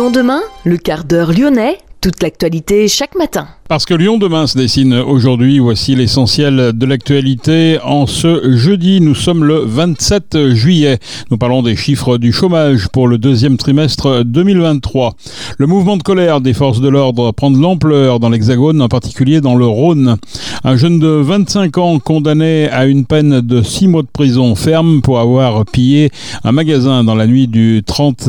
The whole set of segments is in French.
Lyon demain, le quart d'heure lyonnais, toute l'actualité chaque matin. Parce que Lyon demain se dessine aujourd'hui, voici l'essentiel de l'actualité. En ce jeudi, nous sommes le 27 juillet. Nous parlons des chiffres du chômage pour le deuxième trimestre 2023. Le mouvement de colère des forces de l'ordre prend de l'ampleur dans l'Hexagone, en particulier dans le Rhône. Un jeune de 25 ans condamné à une peine de 6 mois de prison ferme pour avoir pillé un magasin dans la nuit du 30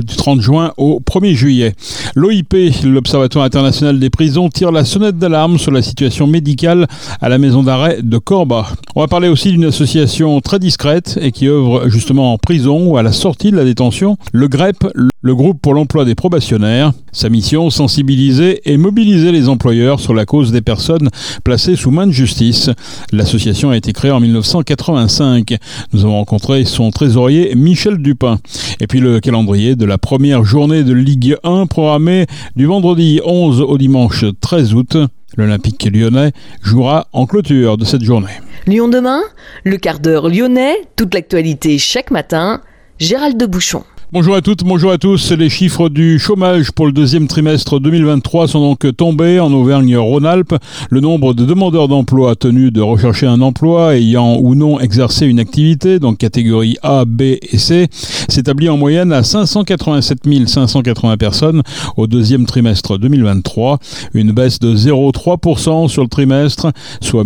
juin au 1er juillet. L'OIP, l'Observatoire international des prisons, tire la sonnette d'alarme sur la situation médicale à la maison d'arrêt de Corba. On va parler aussi d'une association très discrète et qui œuvre justement en prison ou à la sortie de la détention, le GREP, le groupe pour l'emploi des probationnaires. Sa mission, sensibiliser et mobiliser les employeurs sur la cause des personnes placées sous main de justice. L'association a été créée en 1985. Nous avons rencontré son trésorier Michel Dupin. Et puis le calendrier de la première journée de Ligue 1 programmée du vendredi 11 au dimanche 13 août. L'Olympique lyonnais jouera en clôture de cette journée. Lyon demain, le quart d'heure lyonnais, toute l'actualité chaque matin. Gérald de Bouchon. Bonjour à toutes, bonjour à tous. Les chiffres du chômage pour le deuxième trimestre 2023 sont donc tombés en Auvergne-Rhône-Alpes. Le nombre de demandeurs d'emploi tenus de rechercher un emploi ayant ou non exercé une activité, donc catégorie A, B et C, s'établit en moyenne à 587 580 personnes au deuxième trimestre 2023. Une baisse de 0,3% sur le trimestre, soit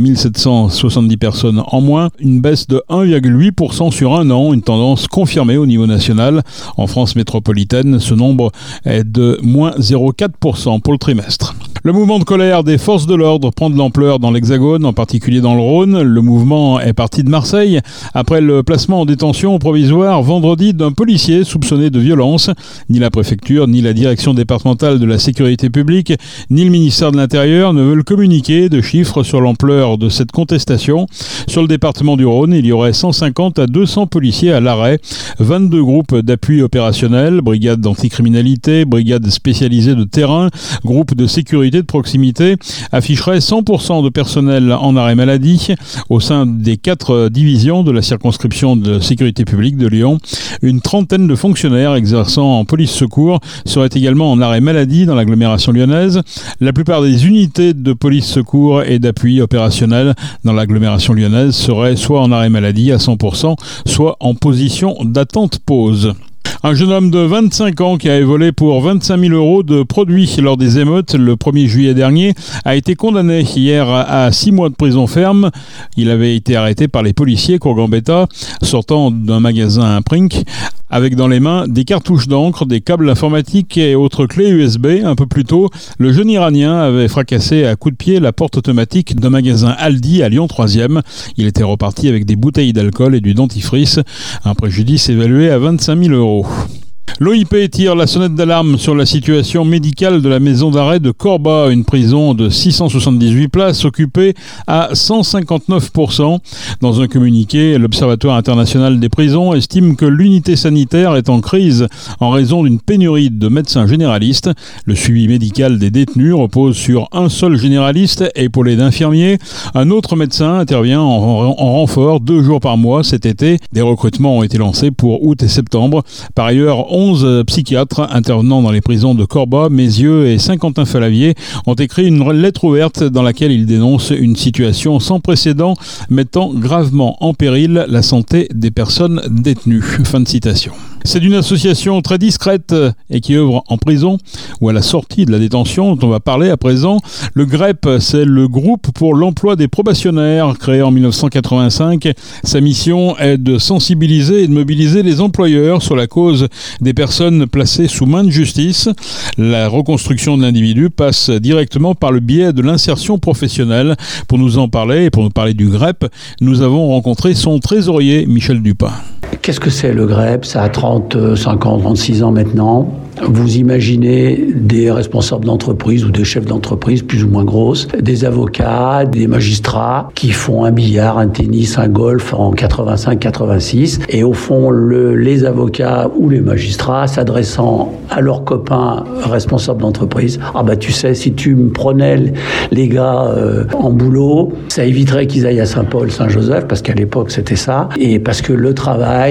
1770 personnes en moins. Une baisse de 1,8% sur un an, une tendance confirmée au niveau national. En France métropolitaine, ce nombre est de moins 0,4% pour le trimestre. Le mouvement de colère des forces de l'ordre prend de l'ampleur dans l'Hexagone, en particulier dans le Rhône. Le mouvement est parti de Marseille après le placement en détention provisoire vendredi d'un policier soupçonné de violence. Ni la préfecture, ni la direction départementale de la sécurité publique, ni le ministère de l'Intérieur ne veulent communiquer de chiffres sur l'ampleur de cette contestation. Sur le département du Rhône, il y aurait 150 à 200 policiers à l'arrêt, 22 groupes d'appui opérationnel, brigades d'anticriminalité, brigades spécialisées de terrain, groupes de sécurité de proximité, afficherait 100% de personnel en arrêt maladie au sein des 4 divisions de la circonscription de sécurité publique de Lyon. Une trentaine de fonctionnaires exerçant en police secours seraient également en arrêt maladie dans l'agglomération lyonnaise. La plupart des unités de police secours et d'appui opérationnel dans l'agglomération lyonnaise seraient soit en arrêt maladie à 100%, soit en position d'attente-pause. Un jeune homme de 25 ans qui avait volé pour 25 000 euros de produits lors des émeutes le 1er juillet dernier a été condamné hier à 6 mois de prison ferme. Il avait été arrêté par les policiers Courgambetta sortant d'un magasin Prink avec dans les mains des cartouches d'encre, des câbles informatiques et autres clés USB. Un peu plus tôt, le jeune Iranien avait fracassé à coups de pied la porte automatique d'un magasin Aldi à Lyon 3e. Il était reparti avec des bouteilles d'alcool et du dentifrice. Un préjudice évalué à 25 000 euros. L'OIP tire la sonnette d'alarme sur la situation médicale de la maison d'arrêt de Corba, une prison de 678 places occupée à 159%. Dans un communiqué, l'Observatoire international des prisons estime que l'unité sanitaire est en crise en raison d'une pénurie de médecins généralistes. Le suivi médical des détenus repose sur un seul généraliste épaulé d'infirmiers. Un autre médecin intervient en renfort 2 jours par mois cet été. Des recrutements ont été lancés pour août et septembre. Par ailleurs, 11 psychiatres intervenant dans les prisons de Corba, Mézieux et Saint-Quentin-Fallavier ont écrit une lettre ouverte dans laquelle ils dénoncent une situation sans précédent mettant gravement en péril la santé des personnes détenues. Fin de citation. C'est d'une association très discrète et qui œuvre en prison ou à la sortie de la détention dont on va parler à présent. Le GREP, c'est le groupe pour l'emploi des probationnaires, créé en 1985. Sa mission est de sensibiliser et de mobiliser les employeurs sur la cause des personnes placées sous main de justice. La reconstruction de l'individu passe directement par le biais de l'insertion professionnelle. Pour nous en parler et pour nous parler du GREP, nous avons rencontré son trésorier Michel Dupin. Qu'est-ce que c'est le GREP ? Ça a 35 ans, 36 ans maintenant. Vous imaginez des responsables d'entreprise ou des chefs d'entreprise plus ou moins grosses, des avocats, des magistrats qui font un billard, un tennis, un golf en 85-86. Et au fond, les avocats ou les magistrats s'adressant à leurs copains responsables d'entreprise. Ah bah tu sais, si tu me prenais les gars en boulot, ça éviterait qu'ils aillent à Saint-Paul, Saint-Joseph, parce qu'à l'époque c'était ça. Et parce que le travail,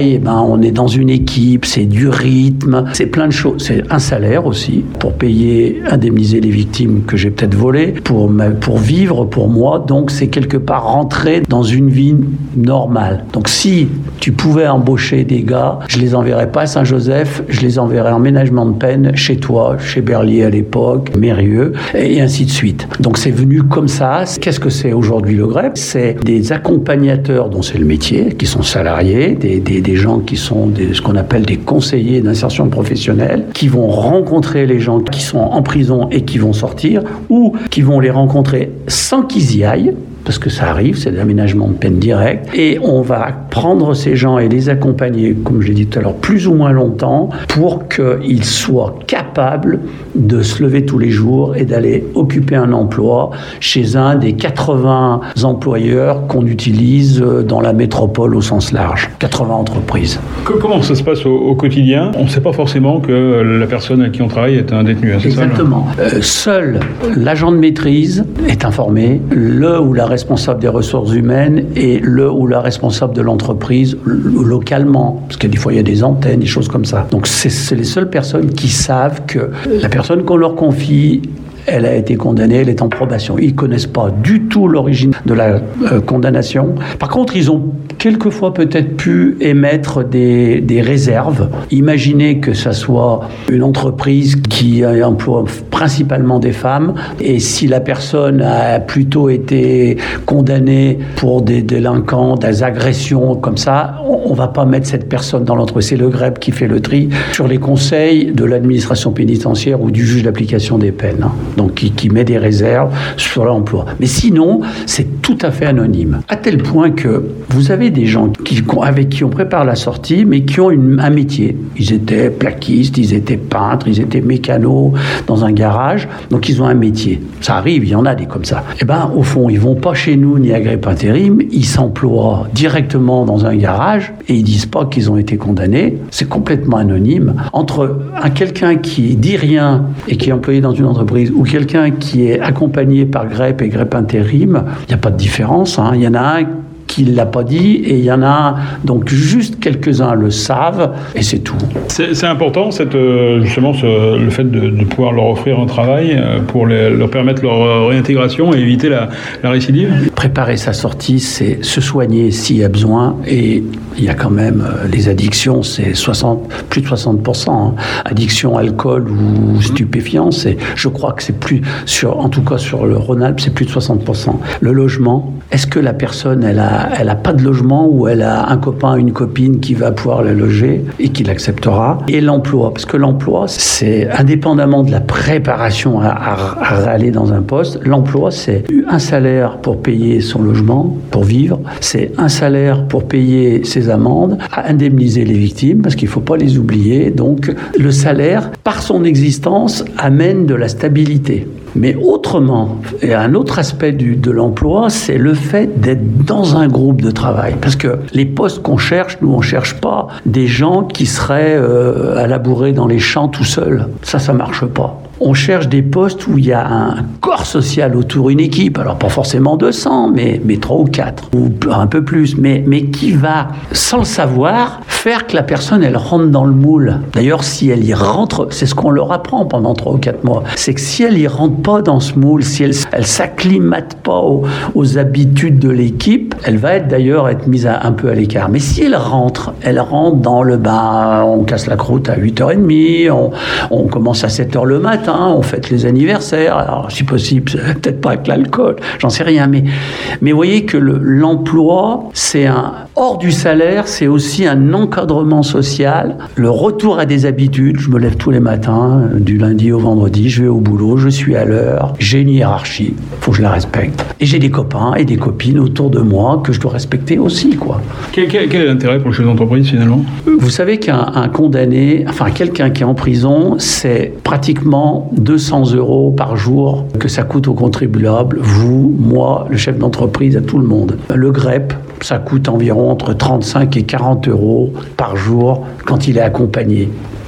travail, on est dans une équipe, c'est du rythme, c'est plein de choses. C'est un salaire aussi, pour payer, indemniser les victimes que j'ai peut-être volées, pour vivre pour moi. Donc c'est quelque part rentrer dans une vie normale. Donc si tu pouvais embaucher des gars, je les enverrais pas à Saint-Joseph, je les enverrais en ménagement de peine chez toi, chez Berlier à l'époque, Mérieux, et ainsi de suite. Donc c'est venu comme ça. Qu'est-ce que c'est aujourd'hui le GREP? C'est des accompagnateurs dont c'est le métier, qui sont salariés, des gens qui sont ce qu'on appelle des conseillers d'insertion professionnelle, qui vont rencontrer les gens qui sont en prison et qui vont sortir, ou qui vont les rencontrer sans qu'ils y aillent, parce que ça arrive, c'est de l'aménagement de peine direct, et on va prendre ces gens et les accompagner, comme je l'ai dit tout à l'heure, plus ou moins longtemps, pour qu'ils soient capables de se lever tous les jours et d'aller occuper un emploi chez un des 80 employeurs qu'on utilise dans la métropole au sens large, 80 entreprises. Comment ça se passe au quotidien? On ne sait pas forcément que la personne à qui on travaille est un détenu. C'est exactement. Seul l'agent de maîtrise est informé, le ou la responsable des ressources humaines et le ou la responsable de l'entreprise localement, parce que des fois il y a des antennes, des choses comme ça. Donc c'est les seules personnes qui savent que la personne qu'on leur confie, elle a été condamnée, elle est en probation. Ils ne connaissent pas du tout l'origine de la condamnation. Par contre, ils ont quelquefois peut-être pu émettre des réserves. Imaginez que ça soit une entreprise qui emploie principalement des femmes, et si la personne a plutôt été condamnée pour des délinquants, des agressions comme ça, on ne va pas mettre cette personne dans l'entreprise. C'est le GREP qui fait le tri sur les conseils de l'administration pénitentiaire ou du juge d'application des peines. Donc qui met des réserves sur l'emploi. Mais sinon, c'est tout à fait anonyme. À tel point que vous avez des gens avec qui on prépare la sortie, mais qui ont un métier. Ils étaient plaquistes, ils étaient peintres, ils étaient mécanos dans un garage. Donc ils ont un métier. Ça arrive, il y en a des comme ça. Eh bien, au fond, ils vont pas chez nous ni à GREP Intérim, ils s'emploient directement dans un garage et ils disent pas qu'ils ont été condamnés. C'est complètement anonyme. Entre quelqu'un qui dit rien et qui est employé dans une entreprise ou quelqu'un qui est accompagné par GREP et GREP Intérim, il n'y a pas de différence. Il y en a un qui ne l'a pas dit et il y en a donc juste quelques-uns le savent et c'est tout. C'est important justement le fait de pouvoir leur offrir un travail pour leur permettre leur réintégration et éviter la récidive. Préparer sa sortie, c'est se soigner s'il y a besoin, et il y a quand même les addictions, c'est plus de 60%. Addiction, alcool ou stupéfiants, je crois que c'est en tout cas sur le Rhône-Alpes, c'est plus de 60%. Le logement, est-ce que la personne, elle a pas de logement ou elle a un copain, une copine qui va pouvoir la loger et qui l'acceptera? Et l'emploi, parce que l'emploi, c'est indépendamment de la préparation à aller dans un poste, l'emploi, c'est un salaire pour payer son logement, pour vivre, c'est un salaire pour payer ses amendes, à indemniser les victimes, parce qu'il ne faut pas les oublier. Donc, le salaire, par son existence, amène de la stabilité. Mais autrement, et un autre aspect de l'emploi, c'est le fait d'être dans un groupe de travail. Parce que les postes qu'on cherche, nous, on ne cherche pas des gens qui seraient à labourer dans les champs tout seuls. Ça marche pas. On cherche des postes où il y a un corps social autour, une équipe, alors pas forcément 200, mais 3 ou 4, ou un peu plus, mais qui va, sans le savoir, faire que la personne, elle rentre dans le moule. D'ailleurs, si elle y rentre, c'est ce qu'on leur apprend pendant 3 ou 4 mois, c'est que si elle y rentre pas dans ce moule, si elle s'acclimate pas aux habitudes de l'équipe, elle va d'ailleurs être mise un peu à l'écart. Mais si elle rentre dans le bain, on casse la croûte à 8h30, on commence à 7h le matin, on fête les anniversaires, alors si possible, peut-être pas avec l'alcool, j'en sais rien, mais vous voyez que l'emploi, c'est hors du salaire, c'est aussi un encadrement social, le retour à des habitudes. Je me lève tous les matins, du lundi au vendredi, je vais au boulot, je suis à l'heure, j'ai une hiérarchie, faut que je la respecte. Et j'ai des copains et des copines autour de moi que je dois respecter aussi, quoi. Quel est l'intérêt pour le chef d'entreprise, finalement? Vous savez qu'un condamné, enfin quelqu'un qui est en prison, c'est pratiquement 200 € par jour que ça coûte aux contribuables, vous, moi, le chef d'entreprise, à tout le monde. Le GREP, ça coûte environ entre 35 et 40 € par jour quand il est accompagné.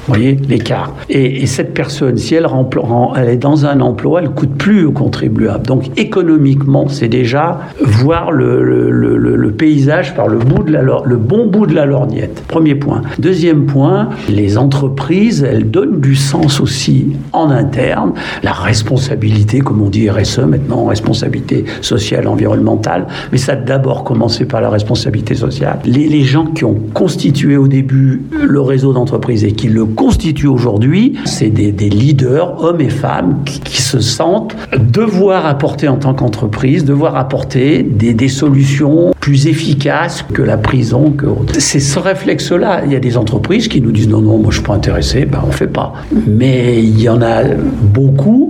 Vous voyez l'écart. Et cette personne, si elle est dans un emploi, elle ne coûte plus aux contribuables. Donc économiquement, c'est déjà voir le paysage par le bon bout de la lorgnette. Premier point. Deuxième point, les entreprises, elles donnent du sens aussi en interne. La responsabilité, comme on dit RSE maintenant, responsabilité sociale, environnementale, mais ça a d'abord commencé par la responsabilité sociale. Les gens qui ont constitué au début le réseau d'entreprises et qui le constituent aujourd'hui, c'est des leaders, hommes et femmes, qui se sentent devoir apporter en tant qu'entreprise, devoir apporter des solutions plus efficaces que la prison, que autre. C'est ce réflexe-là. Il y a des entreprises qui nous disent non, moi je suis pas intéressé, on fait pas. Mais il y en a beaucoup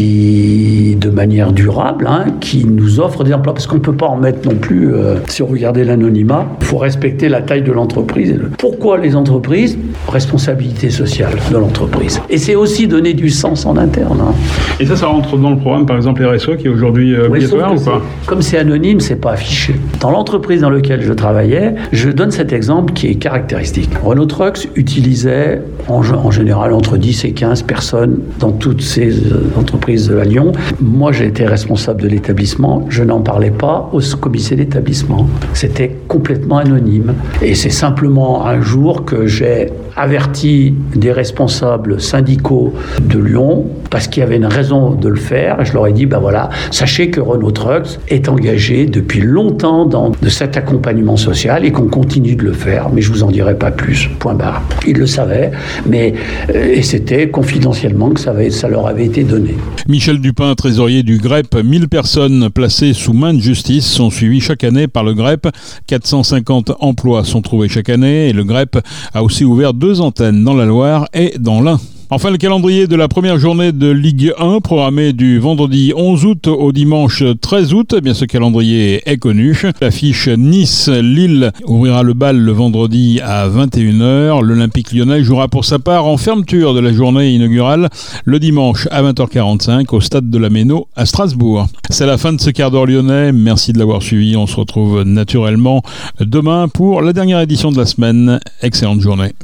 qui, de manière durable, qui nous offrent des emplois. Parce qu'on ne peut pas en mettre non plus, si on regardait l'anonymat, il faut respecter la taille de l'entreprise. Pourquoi les entreprises ? Responsabilité sociale de l'entreprise. Et c'est aussi donner du sens en interne. Et ça rentre dans le programme, par exemple, RSE, qui est aujourd'hui obligatoire ou pas ? Comme c'est anonyme, c'est pas affiché. Dans l'entreprise dans laquelle je travaillais, je donne cet exemple qui est caractéristique. Renault Trucks utilisait en général entre 10 et 15 personnes dans toutes ces entreprises à Lyon. Moi, j'ai été responsable de l'établissement. Je n'en parlais pas au comité d'établissement. C'était complètement anonyme. Et c'est simplement un jour que j'ai averti des responsables syndicaux de Lyon parce qu'il y avait une raison de le faire. Et je leur ai dit, sachez que Renault Trucks est engagé depuis longtemps de cet accompagnement social et qu'on continue de le faire. Mais je vous en dirai pas plus. Point barre. Ils le savaient, et c'était confidentiellement que ça leur avait été donné. Michel Dupin, trésorier du GREP, 1000 personnes placées sous main de justice sont suivies chaque année par le GREP. 450 emplois sont trouvés chaque année et le GREP a aussi ouvert 2 antennes dans la Loire et dans l'Ain. Enfin, le calendrier de la première journée de Ligue 1, programmé du vendredi 11 août au dimanche 13 août. Ce calendrier est connu. L'affiche Nice-Lille ouvrira le bal le vendredi à 21h. L'Olympique lyonnais jouera pour sa part en fermeture de la journée inaugurale le dimanche à 20h45 au stade de la Méno à Strasbourg. C'est la fin de ce quart d'heure lyonnais. Merci de l'avoir suivi. On se retrouve naturellement demain pour la dernière édition de la semaine. Excellente journée.